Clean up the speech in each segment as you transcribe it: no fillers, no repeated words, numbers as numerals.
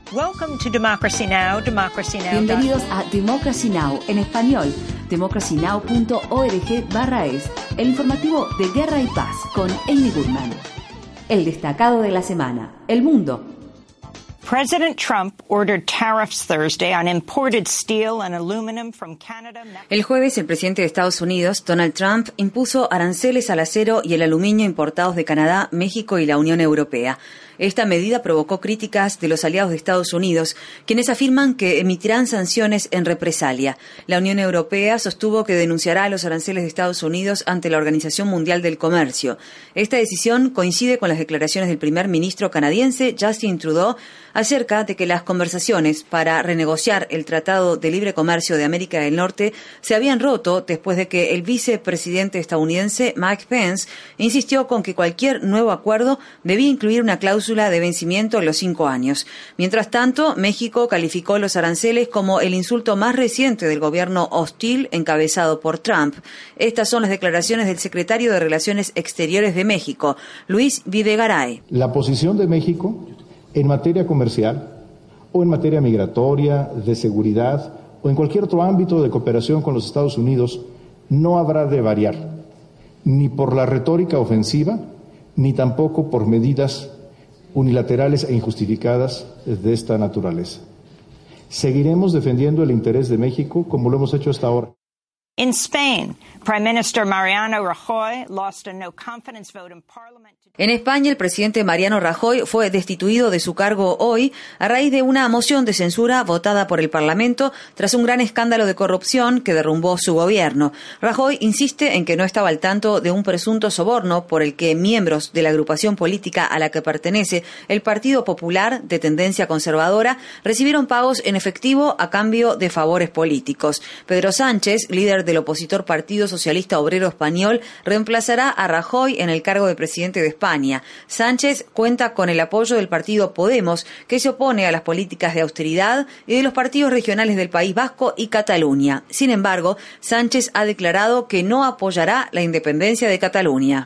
Welcome to Democracy Now!, Democracy Now! Bienvenidos a Democracy Now! En español, democracynow.org/es, el informativo de Guerra y Paz con Amy Goodman. El destacado de la semana, El Mundo. President Trump ordered tariffs Thursday on imported steel and aluminum from Canada. El jueves, el presidente de Estados Unidos, Donald Trump, impuso aranceles al acero y el aluminio importados de Canadá, México y la Unión Europea. Esta medida provocó críticas de los aliados de Estados Unidos, quienes afirman que emitirán sanciones en represalia. La Unión Europea sostuvo que denunciará los aranceles de Estados Unidos ante la Organización Mundial del Comercio. Esta decisión coincide con las declaraciones del primer ministro canadiense, Justin Trudeau, acerca de que las conversaciones para renegociar el Tratado de Libre Comercio de América del Norte se habían roto después de que el vicepresidente estadounidense, Mike Pence, insistió con que cualquier nuevo acuerdo debía incluir una cláusula de vencimiento en los 5 años. Mientras tanto, México calificó los aranceles como el insulto más reciente del gobierno hostil encabezado por Trump. Estas son las declaraciones del secretario de Relaciones Exteriores de México, Luis Videgaray. La posición de México en materia comercial o en materia migratoria, de seguridad o en cualquier otro ámbito de cooperación con los Estados Unidos no habrá de variar, ni por la retórica ofensiva, ni tampoco por medidas unilaterales e injustificadas de esta naturaleza. Seguiremos defendiendo el interés de México como lo hemos hecho hasta ahora. In Spain, Prime Minister Mariano Rajoy lost a no confidence vote in Parliament. En España, el presidente Mariano Rajoy fue destituido de su cargo hoy a raíz de una moción de censura votada por el Parlamento tras un gran escándalo de corrupción que derrumbó su gobierno. Rajoy insiste en que no estaba al tanto de un presunto soborno por el que miembros de la agrupación política a la que pertenece, el Partido Popular, de tendencia conservadora, recibieron pagos en efectivo a cambio de favores políticos. Pedro Sánchez, líder del opositor Partido Socialista Obrero Español, reemplazará a Rajoy en el cargo de presidente de España. Sánchez cuenta con el apoyo del partido Podemos, que se opone a las políticas de austeridad, y de los partidos regionales del País Vasco y Cataluña. Sin embargo, Sánchez ha declarado que no apoyará la independencia de Cataluña.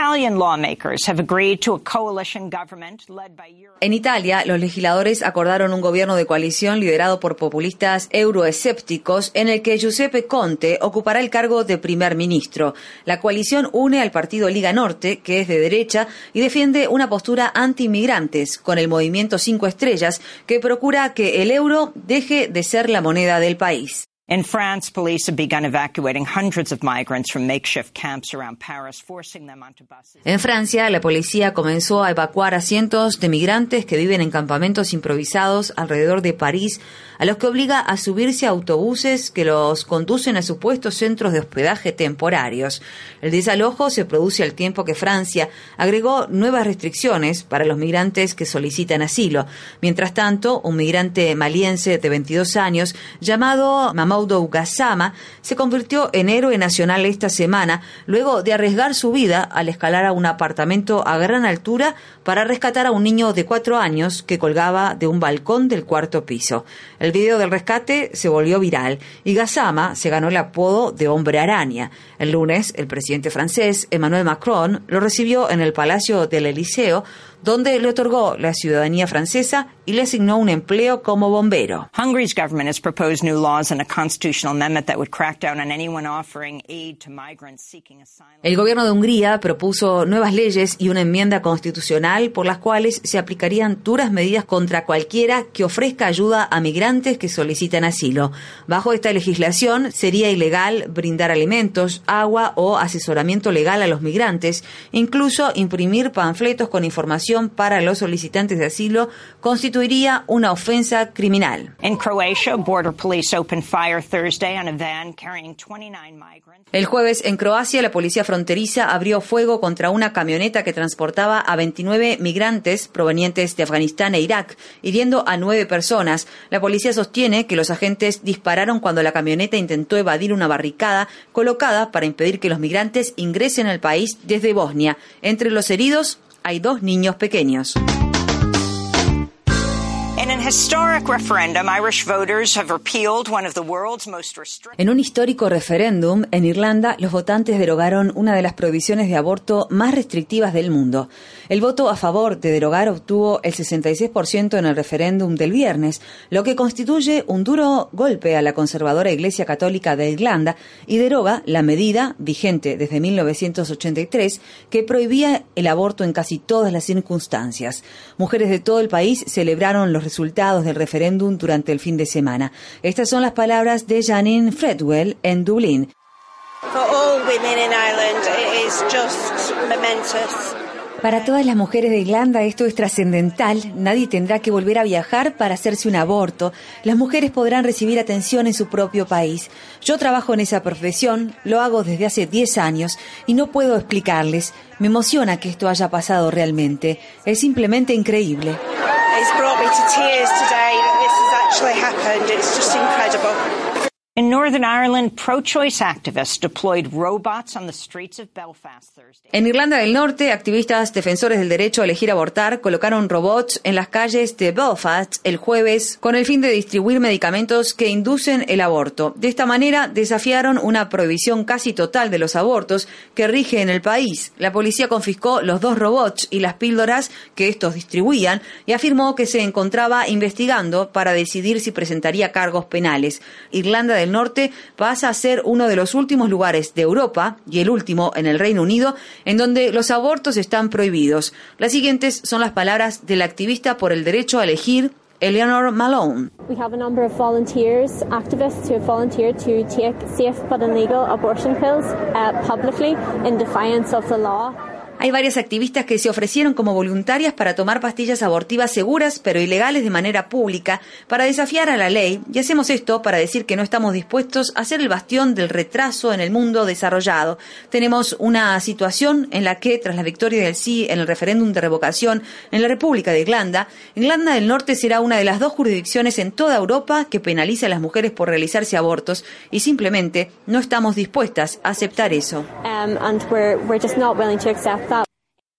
En Italia, los legisladores acordaron un gobierno de coalición liderado por populistas euroescépticos en el que Giuseppe Conte ocupará el cargo de primer ministro. La coalición une al partido Liga Norte, que es de derecha, y defiende una postura anti-inmigrantes, con el movimiento 5 Estrellas, que procura que el euro deje de ser la moneda del país. In France, police have begun evacuating hundreds of migrants from makeshift camps around Paris, forcing them onto buses. En Francia, la policía comenzó a evacuar a cientos de migrantes que viven en campamentos improvisados alrededor de París, a los que obliga a subirse a autobuses que los conducen a supuestos centros de hospedaje temporarios. El desalojo se produce al tiempo que Francia agregó nuevas restricciones para los migrantes que solicitan asilo. Mientras tanto, un migrante maliense de 22 años llamado Mamadou Gassama se convirtió en héroe nacional esta semana luego de arriesgar su vida al escalar a un apartamento a gran altura para rescatar a un niño de 4 años que colgaba de un balcón del 4º piso. El video del rescate se volvió viral y Gassama se ganó el apodo de Hombre Araña. El lunes, el presidente francés Emmanuel Macron lo recibió en el Palacio del Elíseo, donde le otorgó la ciudadanía francesa y le asignó un empleo como bombero. Hungary's government has proposed new laws and a constitutional amendment that would crack down on anyone offering aid to migrants seeking asylum. El gobierno de Hungría propuso nuevas leyes y una enmienda constitucional por las cuales se aplicarían duras medidas contra cualquiera que ofrezca ayuda a migrantes que solicitan asilo. Bajo esta legislación, sería ilegal brindar alimentos, agua o asesoramiento legal a los migrantes, incluso imprimir panfletos con información para los solicitantes de asilo constituiría una ofensa criminal. In Croatia, border police opened fire Thursday on a van carrying 29 migrants. El jueves, en Croacia, la policía fronteriza abrió fuego contra una camioneta que transportaba a 29 migrantes provenientes de Afganistán e Irak, hiriendo a 9 personas. La policía sostiene que los agentes dispararon cuando la camioneta intentó evadir una barricada colocada para impedir que los migrantes ingresen al país desde Bosnia. Entre los heridos hay 2 niños pequeños. In En un histórico referéndum, en Irlanda, los votantes derogaron una de las prohibiciones de aborto más restrictivas del mundo. El voto a favor de derogar obtuvo el 66% en el referéndum del viernes, lo que constituye un duro golpe a la conservadora Iglesia Católica de Irlanda y deroga la medida, vigente desde 1983, que prohibía el aborto en casi todas las circunstancias. Mujeres de todo el país celebraron los resultados del referéndum durante el fin de semana. Estas son las palabras de Janine Fredwell en Dublín. Para todas las mujeres de Irlanda esto es trascendental. Nadie tendrá que volver a viajar para hacerse un aborto. Las mujeres podrán recibir atención en su propio país. Yo trabajo en esa profesión, lo hago desde hace 10 años y no puedo explicarles. Me emociona que esto haya pasado realmente. Es simplemente increíble. In Northern Ireland, pro-choice activists deployed robots on the streets of Belfast Thursday. En Irlanda del Norte, activistas defensores del derecho a elegir abortar colocaron robots en las calles de Belfast el jueves con el fin de distribuir medicamentos que inducen el aborto. De esta manera, desafiaron una prohibición casi total de los abortos que rige en el país. La policía confiscó los 2 robots y las píldoras que estos distribuían y afirmó que se encontraba investigando para decidir si presentaría cargos penales. Irlanda del Norte pasa a ser uno de los últimos lugares de Europa y el último en el Reino Unido en donde los abortos están prohibidos. Las siguientes son las palabras de la activista por el derecho a elegir, Eleanor Malone. We have a number of volunteers, activists who have volunteered to take safe but illegal abortion pills publicly in defiance of the law. Hay varias activistas que se ofrecieron como voluntarias para tomar pastillas abortivas seguras pero ilegales de manera pública para desafiar a la ley, y hacemos esto para decir que no estamos dispuestos a ser el bastión del retraso en el mundo desarrollado. Tenemos una situación en la que, tras la victoria del sí en el referéndum de revocación en la República de Irlanda, Irlanda del Norte será una de las 2 jurisdicciones en toda Europa que penaliza a las mujeres por realizarse abortos, y simplemente no estamos dispuestas a aceptar eso. And we're just not willing to accept that.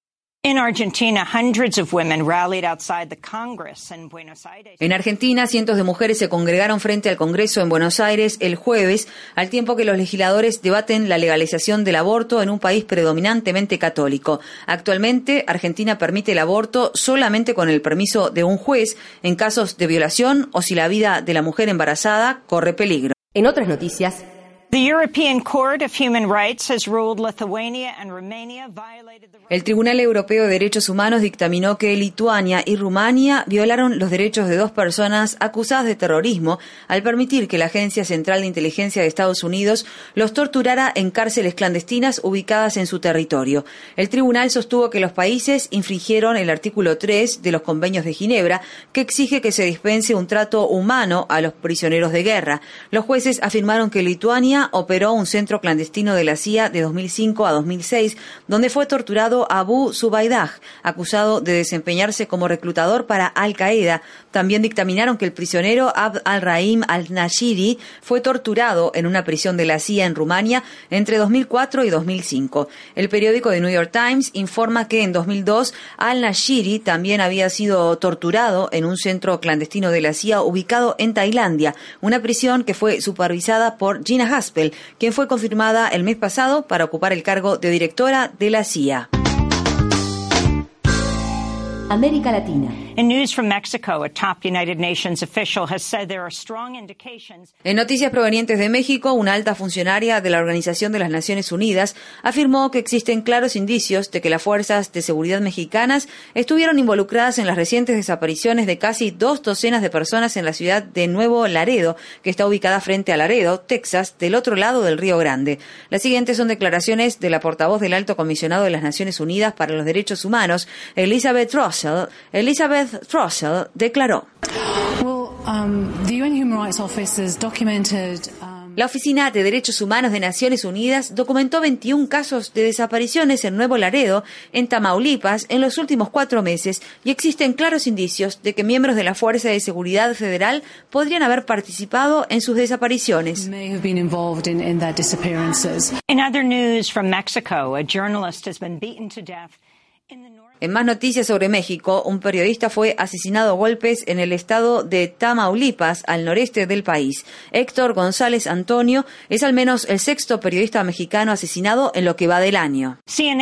In Argentina, hundreds of women rallied outside the Congress in Buenos Aires. En Argentina, cientos de mujeres se congregaron frente al Congreso en Buenos Aires el jueves, al tiempo que los legisladores debaten la legalización del aborto en un país predominantemente católico. Actualmente, Argentina permite el aborto solamente con el permiso de un juez en casos de violación o si la vida de la mujer embarazada corre peligro. En otras noticias, The European Court of Human Rights has ruled Lithuania and Romania violated the... El Tribunal Europeo de Derechos Humanos dictaminó que Lituania y Rumania violaron los derechos de 2 personas acusadas de terrorismo al permitir que la Agencia Central de Inteligencia de Estados Unidos los torturara en cárceles clandestinas ubicadas en su territorio. El tribunal sostuvo que los países infringieron el artículo 3 de los Convenios de Ginebra, que exige que se dispense un trato humano a los prisioneros de guerra. Los jueces afirmaron que Lituania operó un centro clandestino de la CIA de 2005 a 2006, donde fue torturado Abu Zubaydah, acusado de desempeñarse como reclutador para Al-Qaeda. También dictaminaron que el prisionero Abd al-Rahim al-Nashiri fue torturado en una prisión de la CIA en Rumania entre 2004 y 2005. El periódico The New York Times informa que en 2002 al-Nashiri también había sido torturado en un centro clandestino de la CIA ubicado en Tailandia, una prisión que fue supervisada por Gina Haspel, quien fue confirmada el mes pasado para ocupar el cargo de directora de la CIA. América Latina. In news from Mexico, a top United Nations official has said there are strong indications. En noticias provenientes de México, una alta funcionaria de la Organización de las Naciones Unidas afirmó que existen claros indicios de que las fuerzas de seguridad mexicanas estuvieron involucradas en las recientes desapariciones de casi 2 docenas de personas en la ciudad de Nuevo Laredo, que está ubicada frente a Laredo, Texas, del otro lado del Río Grande. Las siguientes son declaraciones de la portavoz del Alto Comisionado de las Naciones Unidas para los Derechos Humanos, Elizabeth Russell, declaró: La Oficina de Derechos Humanos de Naciones Unidas documentó 21 casos de desapariciones en Nuevo Laredo, en Tamaulipas, en los últimos 4 meses, y existen claros indicios de que miembros de la Fuerza de Seguridad Federal podrían haber participado en sus desapariciones. In other news from Mexico, a journalist has been beaten to death En más noticias sobre México, un periodista fue asesinado a golpes en el estado de Tamaulipas, al noreste del país. Héctor González Antonio es al menos el sexto periodista mexicano asesinado en lo que va del año.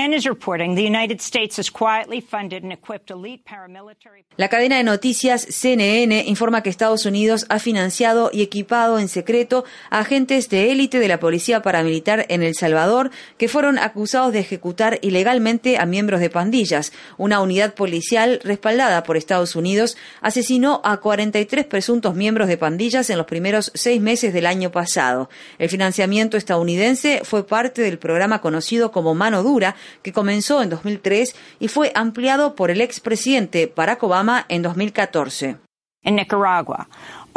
La cadena de noticias CNN informa que Estados Unidos ha financiado y equipado en secreto a agentes de élite de la policía paramilitar en El Salvador que fueron acusados de ejecutar ilegalmente a miembros de pandillas. Una unidad policial respaldada por Estados Unidos asesinó a 43 presuntos miembros de pandillas en los primeros 6 meses del año pasado. El financiamiento estadounidense fue parte del programa conocido como Mano Dura, que comenzó en 2003 y fue ampliado por el expresidente Barack Obama en 2014. En Nicaragua,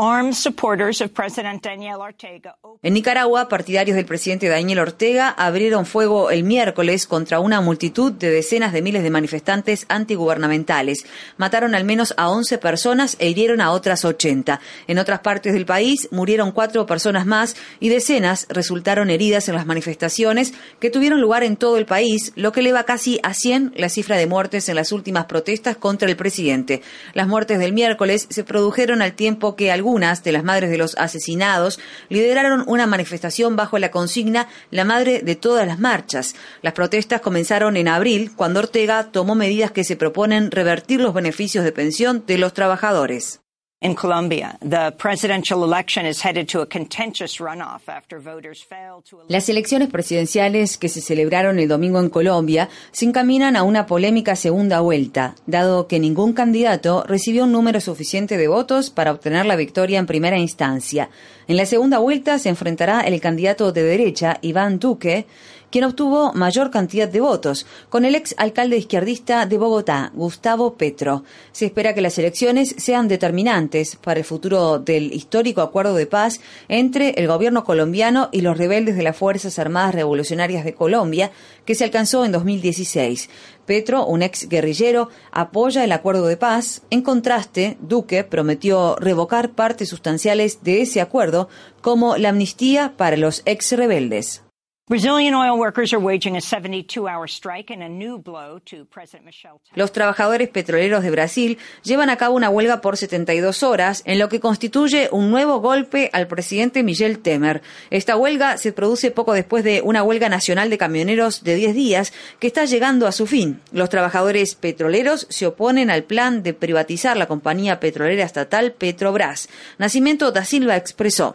En Nicaragua, partidarios del presidente Daniel Ortega abrieron fuego el miércoles contra una multitud de decenas de miles de manifestantes antigubernamentales. Mataron al menos a 11 personas e hirieron a otras 80. En otras partes del país murieron 4 personas más y decenas resultaron heridas en las manifestaciones que tuvieron lugar en todo el país, lo que eleva casi a 100 la cifra de muertes en las últimas protestas contra el presidente. Las muertes del miércoles se produjeron al tiempo que algunas de las madres de los asesinados lideraron una manifestación bajo la consigna "La madre de todas las marchas". Las protestas comenzaron en abril, cuando Ortega tomó medidas que se proponen revertir los beneficios de pensión de los trabajadores. En Colombia, the presidential election is headed to a contentious runoff after voters failed to elect. Las elecciones presidenciales que se celebraron el domingo en Colombia se encaminan a una polémica segunda vuelta, dado que ningún candidato recibió un número suficiente de votos para obtener la victoria en primera instancia. En la segunda vuelta se enfrentará el candidato de derecha, Iván Duque, quien obtuvo mayor cantidad de votos, con el ex alcalde izquierdista de Bogotá, Gustavo Petro. Se espera que las elecciones sean determinantes para el futuro del histórico acuerdo de paz entre el gobierno colombiano y los rebeldes de las Fuerzas Armadas Revolucionarias de Colombia, que se alcanzó en 2016. Petro, un ex guerrillero, apoya el acuerdo de paz. En contraste, Duque prometió revocar partes sustanciales de ese acuerdo, como la amnistía para los ex rebeldes. Brazilian oil workers are waging a 72-hour strike in a new blow to President Michel Temer. Los trabajadores petroleros de Brasil llevan a cabo una huelga por 72 horas, en lo que constituye un nuevo golpe al presidente Michel Temer. Esta huelga se produce poco después de una huelga nacional de camioneros de 10 días que está llegando a su fin. Los trabajadores petroleros se oponen al plan de privatizar la compañía petrolera estatal Petrobras. Nascimento da Silva expresó: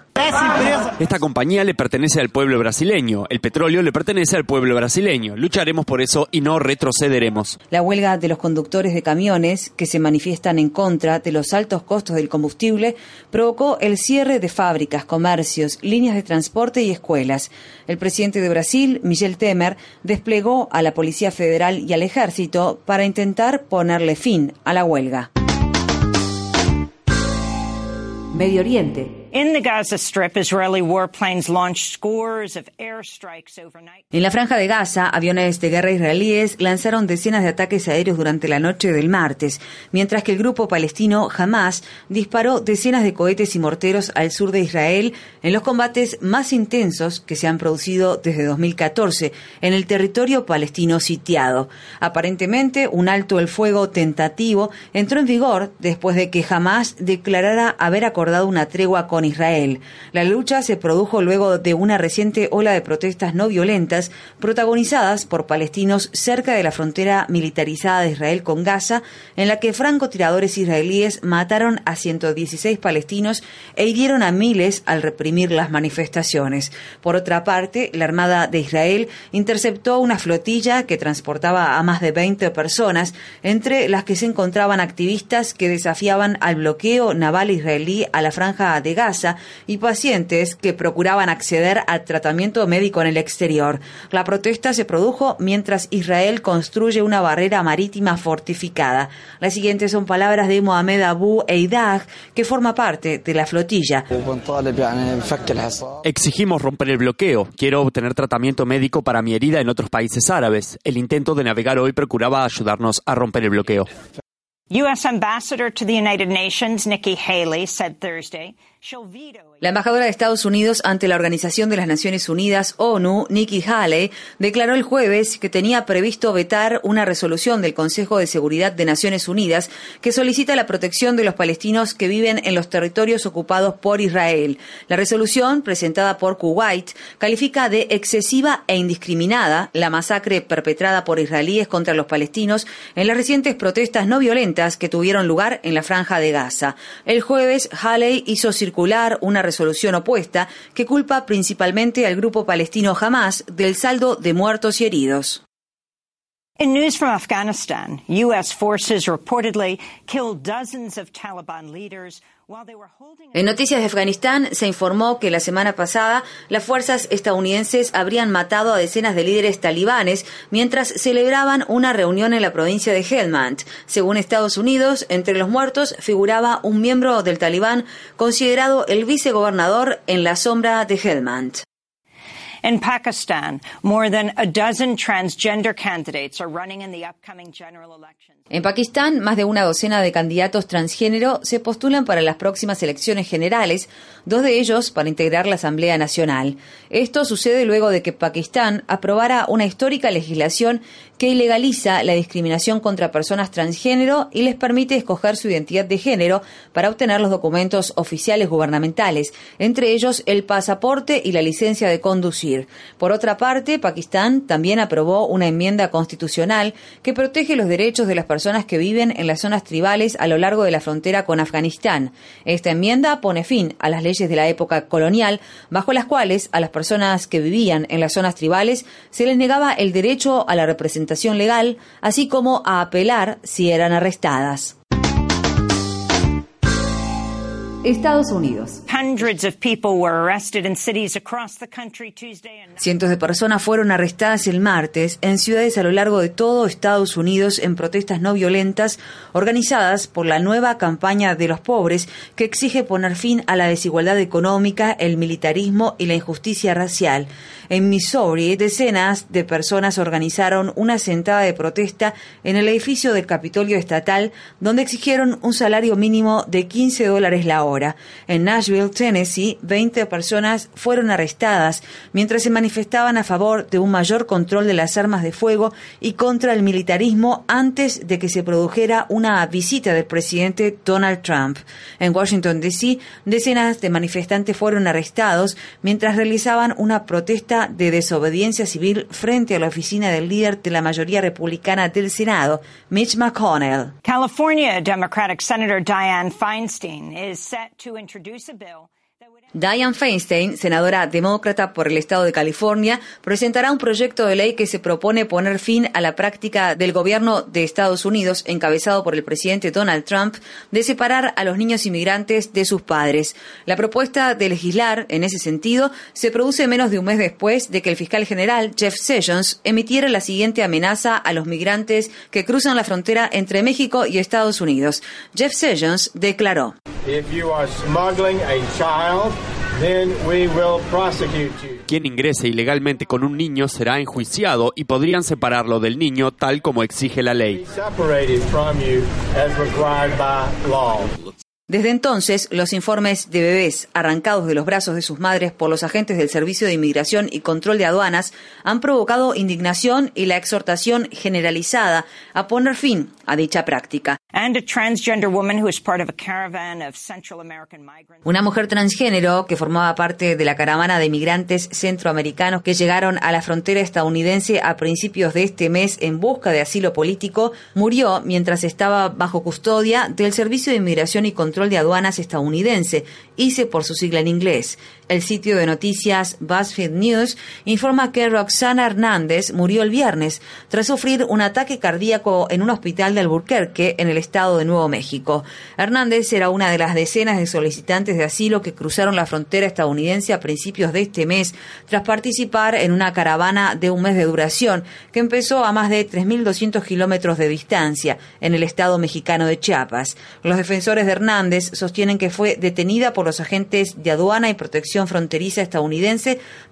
Esta compañía le pertenece al pueblo brasileño. El petróleo le pertenece al pueblo brasileño. Lucharemos por eso y no retrocederemos. La huelga de los conductores de camiones, que se manifiestan en contra de los altos costos del combustible, provocó el cierre de fábricas, comercios, líneas de transporte y escuelas. El presidente de Brasil, Michel Temer, desplegó a la Policía Federal y al Ejército para intentar ponerle fin a la huelga. Medio Oriente. In the Gaza Strip, Israeli warplanes launched scores of airstrikes overnight. En la franja de Gaza, aviones de guerra israelíes lanzaron decenas de ataques aéreos durante la noche del martes, mientras que el grupo palestino Hamas disparó decenas de cohetes y morteros al sur de Israel en los combates más intensos que se han producido desde 2014 en el territorio palestino sitiado. Aparentemente, un alto el fuego tentativo entró en vigor después de que Hamas declarara haber acordado una tregua con Israel. La lucha se produjo luego de una reciente ola de protestas no violentas protagonizadas por palestinos cerca de la frontera militarizada de Israel con Gaza, en la que francotiradores israelíes mataron a 116 palestinos e hirieron a miles al reprimir las manifestaciones. Por otra parte, la Armada de Israel interceptó una flotilla que transportaba a más de 20 personas, entre las que se encontraban activistas que desafiaban al bloqueo naval israelí a la franja de Gaza y pacientes que procuraban acceder al tratamiento médico en el exterior. La protesta se produjo mientras Israel construye una barrera marítima fortificada. Las siguientes son palabras de Mohamed Abu Eidag, que forma parte de la flotilla. Exigimos romper el bloqueo. Quiero obtener tratamiento médico para mi herida en otros países árabes. El intento de navegar hoy procuraba ayudarnos a romper el bloqueo. U.S. Ambassador to the United Nations Nikki Haley said Thursday La embajadora de Estados Unidos ante la Organización de las Naciones Unidas, ONU, Nikki Haley, declaró el jueves que tenía previsto vetar una resolución del Consejo de Seguridad de Naciones Unidas que solicita la protección de los palestinos que viven en los territorios ocupados por Israel. La resolución, presentada por Kuwait, califica de excesiva e indiscriminada la masacre perpetrada por israelíes contra los palestinos en las recientes protestas no violentas que tuvieron lugar en la Franja de Gaza. El jueves, Haley hizo circular una resolución opuesta que culpa principalmente al grupo palestino Hamás del saldo de muertos y heridos. In news from Afghanistan, U.S. forces reportedly killed dozens of Taliban leaders while they were holding. En noticias de Afganistán se informó que la semana pasada las fuerzas estadounidenses habrían matado a decenas de líderes talibanes mientras celebraban una reunión en la provincia de Helmand. Según Estados Unidos, entre los muertos figuraba un miembro del talibán considerado el vicegobernador en la sombra de Helmand. In Pakistan, more than a dozen transgender candidates are running in the upcoming general elections. En Pakistán, más de una docena de candidatos transgénero se postulan para las próximas elecciones generales, 2 de ellos para integrar la Asamblea Nacional. Esto sucede luego de que Pakistán aprobara una histórica legislación que ilegaliza la discriminación contra personas transgénero y les permite escoger su identidad de género para obtener los documentos oficiales gubernamentales, entre ellos el pasaporte y la licencia de conducir. Por otra parte, Pakistán también aprobó una enmienda constitucional que protege los derechos de las personas que viven en las zonas tribales a lo largo de la frontera con Afganistán. Esta enmienda pone fin a las leyes de la época colonial, bajo las cuales a las personas que vivían en las zonas tribales se les negaba el derecho a la representación legal, así como a apelar si eran arrestadas. Estados Unidos. Cientos de personas fueron arrestadas el martes en ciudades a lo largo de todo Estados Unidos en protestas no violentas organizadas por la nueva campaña de los pobres que exige poner fin a la desigualdad económica, el militarismo y la injusticia racial. En Missouri, decenas de personas organizaron una sentada de protesta en el edificio del Capitolio Estatal, donde exigieron un salario mínimo de $15 la hora. En Nashville, Tennessee, 20 personas fueron arrestadas mientras se manifestaban a favor de un mayor control de las armas de fuego y contra el militarismo antes de que se produjera una visita del presidente Donald Trump. En Washington, D.C., decenas de manifestantes fueron arrestados mientras realizaban una protesta de desobediencia civil frente a la oficina del líder de la mayoría republicana del Senado, Mitch McConnell. California Democratic Senator Dianne Feinstein is set to introduce a bill. Dianne Feinstein, senadora demócrata por el estado de California, presentará un proyecto de ley que se propone poner fin a la práctica del gobierno de Estados Unidos, encabezado por el presidente Donald Trump, de separar a los niños inmigrantes de sus padres. La propuesta de legislar en ese sentido se produce menos de un mes después de que el fiscal general Jeff Sessions emitiera la siguiente amenaza a los migrantes que cruzan la frontera entre México y Estados Unidos. Jeff Sessions declaró: If you are smuggling a child, then we will prosecute you. Quien ingrese ilegalmente con un niño será enjuiciado y podrían separarlo del niño tal como exige la ley. Separated from you as required by law. Desde entonces, los informes de bebés arrancados de los brazos de sus madres por los agentes del Servicio de Inmigración y Control de Aduanas han provocado indignación y la exhortación generalizada a poner fin a dicha práctica. Una mujer transgénero que formaba parte de la caravana de migrantes centroamericanos que llegaron a la frontera estadounidense a principios de este mes en busca de asilo político murió mientras estaba bajo custodia del Servicio de Inmigración y Control de Aduanas estadounidense, ICE por su sigla en inglés. El sitio de noticias BuzzFeed News informa que Roxana Hernández murió el viernes tras sufrir un ataque cardíaco en un hospital de Albuquerque, en el estado de Nuevo México. Hernández era una de las decenas de solicitantes de asilo que cruzaron la frontera estadounidense a principios de este mes tras participar en una caravana de un mes de duración que empezó a más de 3.200 kilómetros de distancia en el estado mexicano de Chiapas. Los defensores de Hernández sostienen que fue detenida por los agentes de aduana y protección fronteriza estadounidense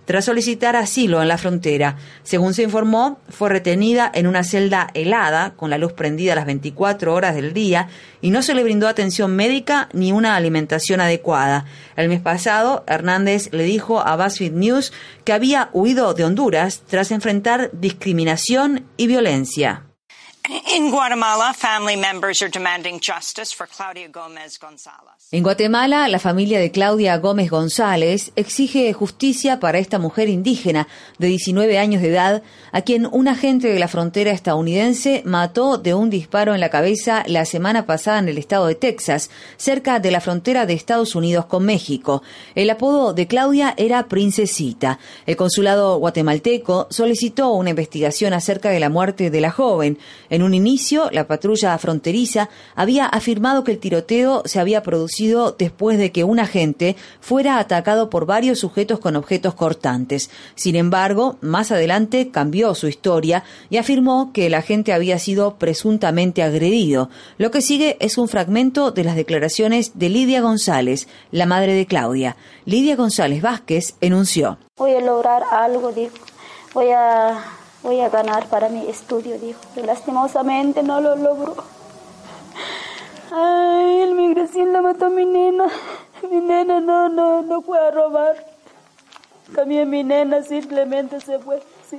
tras solicitar asilo en la frontera. Según se informó, fue retenida en una celda helada, con la luz prendida las 24 horas del día, y no se le brindó atención médica ni una alimentación adecuada. El mes pasado, Hernández le dijo a BuzzFeed News que había huido de Honduras tras enfrentar discriminación y violencia. In Guatemala, family members are demanding justice for Claudia Gómez González. En Guatemala, la familia de Claudia Gómez González exige justicia para esta mujer indígena de 19 años de edad, a quien un agente de la frontera estadounidense mató de un disparo en la cabeza la semana pasada en el estado de Texas, cerca de la frontera de Estados Unidos con México. El apodo de Claudia era Princesita. El consulado guatemalteco solicitó una investigación acerca de la muerte de la joven. En un inicio, la patrulla fronteriza había afirmado que el tiroteo se había producido después de que un agente fuera atacado por varios sujetos con objetos cortantes. Sin embargo, más adelante cambió su historia y afirmó que el agente había sido presuntamente agredido. Lo que sigue es un fragmento de las declaraciones de Lidia González, la madre de Claudia. Lidia González Vázquez enunció: voy a lograr algo, dijo. Voy a ganar para mi estudio, dijo. Pero lastimosamente no lo logró. Ay, el migración la mató a mi nena. Mi nena no fue a robar. También mi nena simplemente se fue.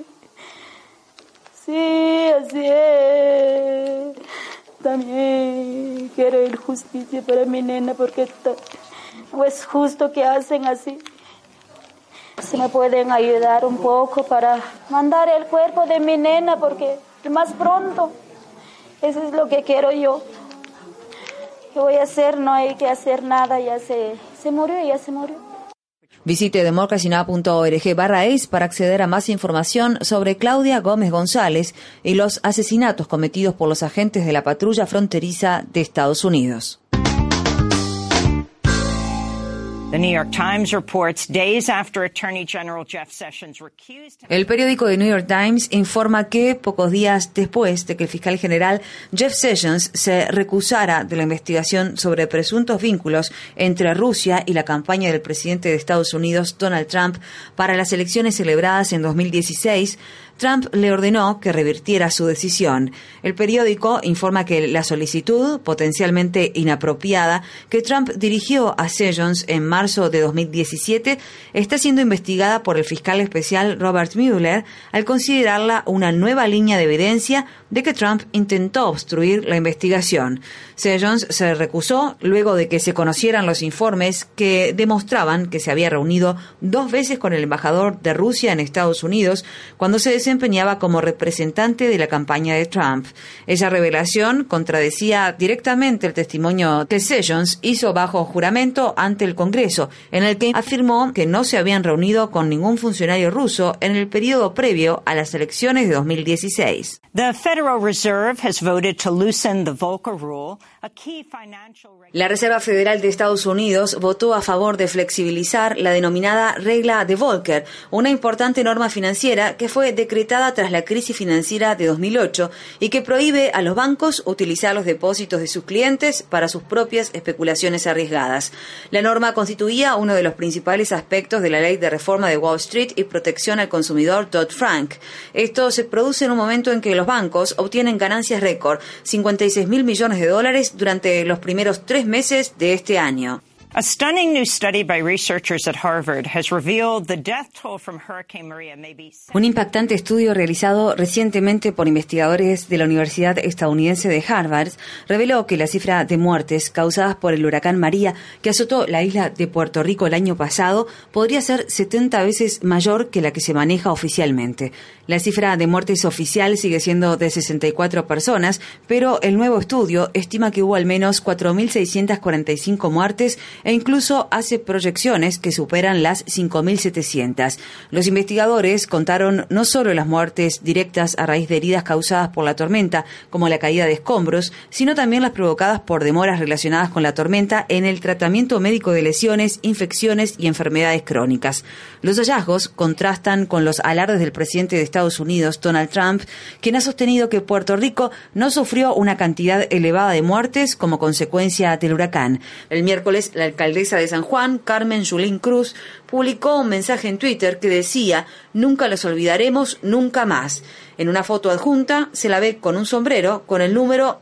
Sí, así es. También quiero justicia para mi nena porque no es justo que hacen así. Si me pueden ayudar un poco para mandar el cuerpo de mi nena, porque más pronto, eso es lo que quiero yo. ¿Qué voy a hacer? No hay que hacer nada, ya se murió. Visite democracynow.org/es para acceder a más información sobre Claudia Gómez González y los asesinatos cometidos por los agentes de la patrulla fronteriza de Estados Unidos. The New York Times reports days after Attorney General Jeff Sessions recused him. El periódico The New York Times informa que pocos días después de que el fiscal general Jeff Sessions se recusara de la investigación sobre presuntos vínculos entre Rusia y la campaña del presidente de Estados Unidos, Donald Trump, para las elecciones celebradas en 2016, Trump le ordenó que revirtiera su decisión. El periódico informa que la solicitud, potencialmente inapropiada, que Trump dirigió a Sessions en marzo de 2017, está siendo investigada por el fiscal especial Robert Mueller al considerarla una nueva línea de evidencia de que Trump intentó obstruir la investigación. Sessions se recusó luego de que se conocieran los informes que demostraban que se había reunido 2 veces con el embajador de Rusia en Estados Unidos cuando se desempeñaba como representante de la campaña de Trump. Esa revelación contradecía directamente el testimonio que Sessions hizo bajo juramento ante el Congreso, en el que afirmó que no se habían reunido con ningún funcionario ruso en el periodo previo a las elecciones de 2016. The Federal Reserve has voted to loosen the Volcker Rule, a key financial La Reserva Federal de Estados Unidos votó a favor de flexibilizar la denominada regla de Volcker, una importante norma financiera que fue decretada tras la crisis financiera de 2008 y que prohíbe a los bancos utilizar los depósitos de sus clientes para sus propias especulaciones arriesgadas. La norma constituía uno de los principales aspectos de la ley de reforma de Wall Street y protección al consumidor Dodd-Frank. Esto se produce en un momento en que los bancos obtienen ganancias récord, $56.000 millones durante los primeros 3 meses de este año. A stunning new study by researchers at Harvard has revealed the death toll from Hurricane Maria may be... Un impactante estudio realizado recientemente por investigadores de la Universidad estadounidense de Harvard reveló que la cifra de muertes causadas por el huracán María, que azotó la isla de Puerto Rico el año pasado, podría ser 70 veces mayor que la que se maneja oficialmente. La cifra de muertes oficial sigue siendo de 64 personas, pero el nuevo estudio estima que hubo al menos 4.645 muertes e incluso hace proyecciones que superan las 5.700. Los investigadores contaron no solo las muertes directas a raíz de heridas causadas por la tormenta, como la caída de escombros, sino también las provocadas por demoras relacionadas con la tormenta en el tratamiento médico de lesiones, infecciones y enfermedades crónicas. Los hallazgos contrastan con los alardes del presidente de Estados Unidos, Donald Trump, quien ha sostenido que Puerto Rico no sufrió una cantidad elevada de muertes como consecuencia del huracán. El miércoles, la alcaldesa de San Juan, Carmen Yulín Cruz, publicó un mensaje en Twitter que decía: "Nunca los olvidaremos, nunca más". En una foto adjunta se la ve con un sombrero con el número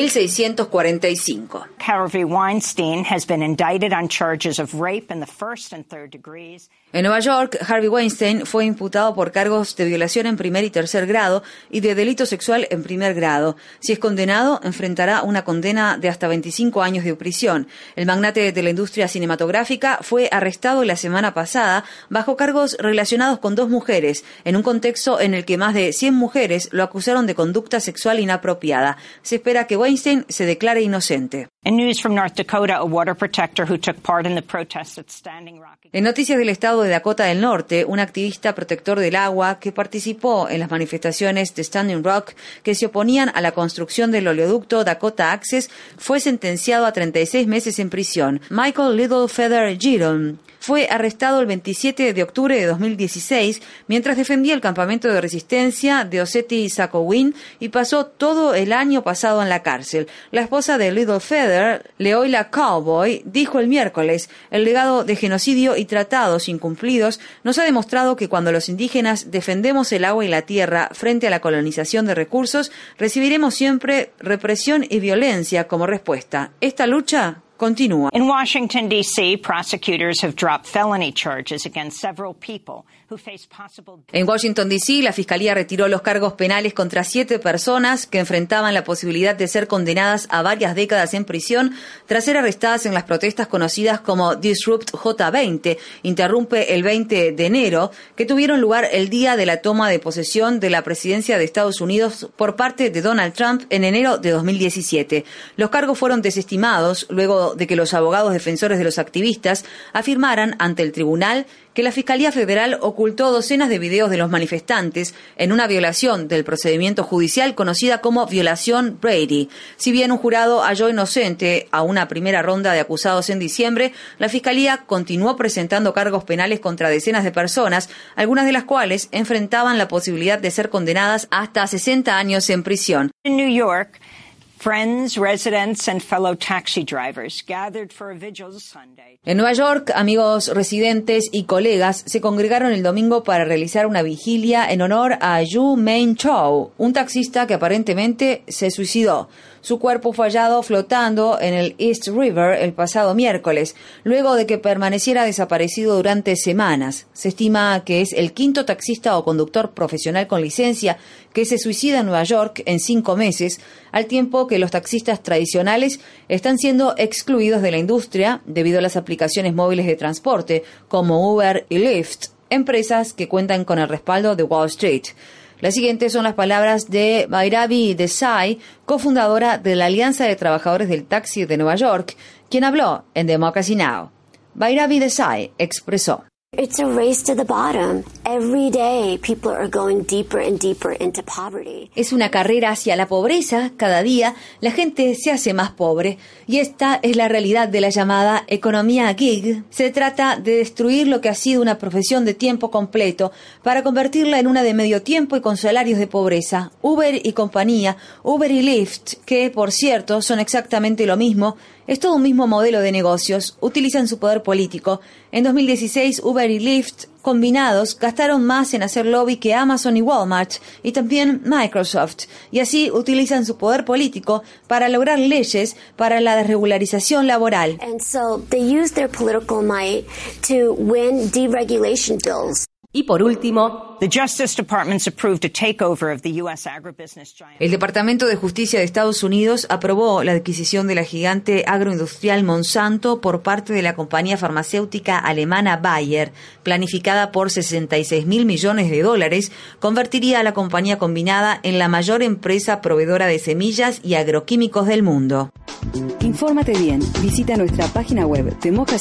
4645. Harvey Weinstein has been indicted on charges of rape in the first and third degrees. En Nueva York, Harvey Weinstein fue imputado por cargos de violación en primer y tercer grado y de delito sexual en primer grado. Si es condenado, enfrentará una condena de hasta 25 años de prisión. El magnate de la industria cinematográfica fue arrestado la semana pasada bajo cargos relacionados con 2 mujeres, en un contexto en el que más de 100 mujeres lo acusaron de conducta sexual inapropiada. Se espera que Weinstein se declare inocente. In news from North Dakota, a water protector who took part in the protests at Standing Rock. En noticias del estado de Dakota del Norte, un activista protector del agua que participó en las manifestaciones de Standing Rock que se oponían a la construcción del oleoducto Dakota Access fue sentenciado a 36 meses en prisión. Michael Littlefeather Giron fue arrestado el 27 de octubre de 2016 mientras defendía el campamento de resistencia de Oseti Sakowin y pasó todo el año pasado en la cárcel. La esposa de Littlefeather, Leoila Cowboy, dijo el miércoles: "El legado de genocidio y tratados incumplidos nos ha demostrado que cuando los indígenas defendemos el agua y la tierra frente a la colonización de recursos, recibiremos siempre represión y violencia como respuesta. Esta lucha continúa". In Washington, D.C., prosecutors have dropped felony charges against several people who face possible... En Washington, D.C., la Fiscalía retiró los cargos penales contra 7 personas que enfrentaban la posibilidad de ser condenadas a varias décadas en prisión tras ser arrestadas en las protestas conocidas como Disrupt J20, interrumpe el 20 de enero, que tuvieron lugar el día de la toma de posesión de la presidencia de Estados Unidos por parte de Donald Trump en enero de 2017. Los cargos fueron desestimados luego de que los abogados defensores de los activistas afirmaran ante el tribunal que la Fiscalía Federal ocultó docenas de videos de los manifestantes en una violación del procedimiento judicial conocida como violación Brady. Si bien un jurado halló inocente a una primera ronda de acusados en diciembre, la Fiscalía continuó presentando cargos penales contra decenas de personas, algunas de las cuales enfrentaban la posibilidad de ser condenadas hasta 60 años en prisión. In New York, friends, residents, and fellow taxi drivers gathered for a vigil Sunday. En Nueva York, amigos residentes y colegas se congregaron el domingo para realizar una vigilia en honor a Yu Main Chow, un taxista que aparentemente se suicidó. Su cuerpo fue hallado flotando en el East River el pasado miércoles, luego de que permaneciera desaparecido durante semanas. Se estima que es el 5º taxista o conductor profesional con licencia que se suicida en Nueva York en 5 meses, al tiempo que los taxistas tradicionales están siendo excluidos de la industria debido a las aplicaciones móviles de transporte como Uber y Lyft, empresas que cuentan con el respaldo de Wall Street. Las siguientes son las palabras de Bhairavi Desai, cofundadora de la Alianza de Trabajadores del Taxi de Nueva York, quien habló en Democracy Now! Bhairavi Desai expresó: It's a race to the bottom. Every day people are going deeper and deeper into poverty. Es una carrera hacia la pobreza. Cada día la gente se hace más pobre. Y esta es la realidad de la llamada economía gig. Se trata de destruir lo que ha sido una profesión de tiempo completo para convertirla en una de medio tiempo y con salarios de pobreza. Uber y compañía, Uber y Lyft, que por cierto son exactamente lo mismo, es todo un mismo modelo de negocios, utilizan su poder político. En 2016, Uber y Lyft combinados gastaron más en hacer lobby que Amazon y Walmart y también Microsoft, y así utilizan su poder político para lograr leyes para la desregularización laboral. And so they use their political might to win deregulation bills. Y por último, The Justice Department's approved a takeover of the U.S. agribusiness giant. El Departamento de Justicia de Estados Unidos aprobó la adquisición de la gigante agroindustrial Monsanto por parte de la compañía farmacéutica alemana Bayer, planificada por $66.000 millones, convertiría a la compañía combinada en la mayor empresa proveedora de semillas y agroquímicos del mundo. infórmate bien. Visita nuestra página web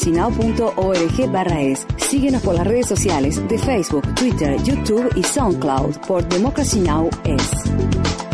democracynow.org/es. Síguenos por las redes sociales de Facebook, Twitter, YouTube y SoundCloud por Democracy Now! Es.